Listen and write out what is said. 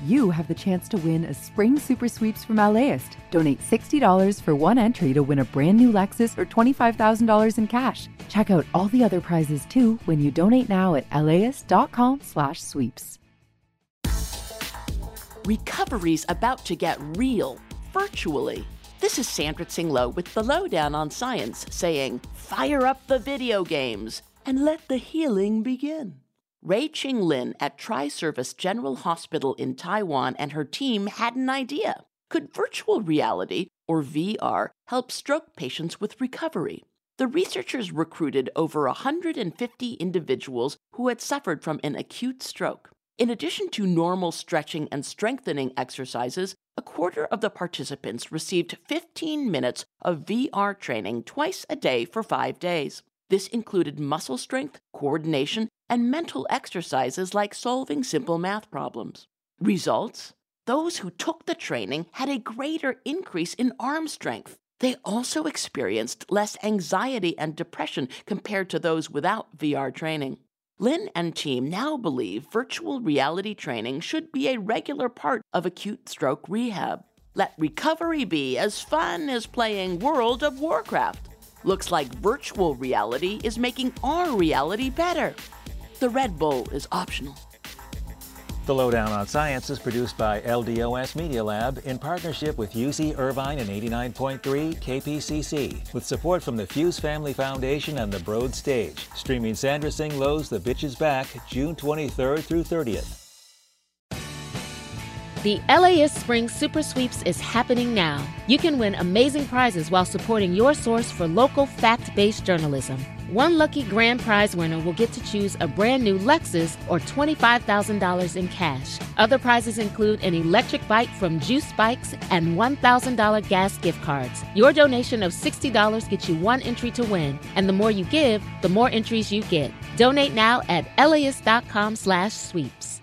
you have the chance to win a spring super sweeps from LAist. Donate $60 for one entry to win a brand new Lexus or $25,000 in cash. Check out all the other prizes too when you donate now at laist.com/sweeps. Recovery's about to get real, virtually. This is Sandra Tsing-Loh with the Lowdown on Science saying, fire up the video games and let the healing begin. Rui-Ching Lin at Tri-Service General Hospital in Taiwan and her team had an idea. Could virtual reality, or VR, help stroke patients with recovery? The researchers recruited over 150 individuals who had suffered from an acute stroke. In addition to normal stretching and strengthening exercises, a quarter of the participants received 15 minutes of VR training twice a day for 5 days. This included muscle strength, coordination, and mental exercises like solving simple math problems. Results? Those who took the training had a greater increase in arm strength. They also experienced less anxiety and depression compared to those without VR training. Lin and team now believe virtual reality training should be a regular part of acute stroke rehab. Let recovery be as fun as playing World of Warcraft. Looks like virtual reality is making our reality better. The Red Bull is optional. The Lowdown on Science is produced by LDOS Media Lab in partnership with UC Irvine and 89.3 KPCC, with support from the Fuse Family Foundation and the Broad Stage. Streaming Sandra Tsing-Loh's The Bitch Is Back, June 23rd through 30th. The LAist Spring Super Sweeps is happening now. You can win amazing prizes while supporting your source for local fact-based journalism. One lucky grand prize winner will get to choose a brand new Lexus or $25,000 in cash. Other prizes include an electric bike from Juice Bikes and $1,000 gas gift cards. Your donation of $60 gets you one entry to win, and the more you give, the more entries you get. Donate now at laist.com/sweeps.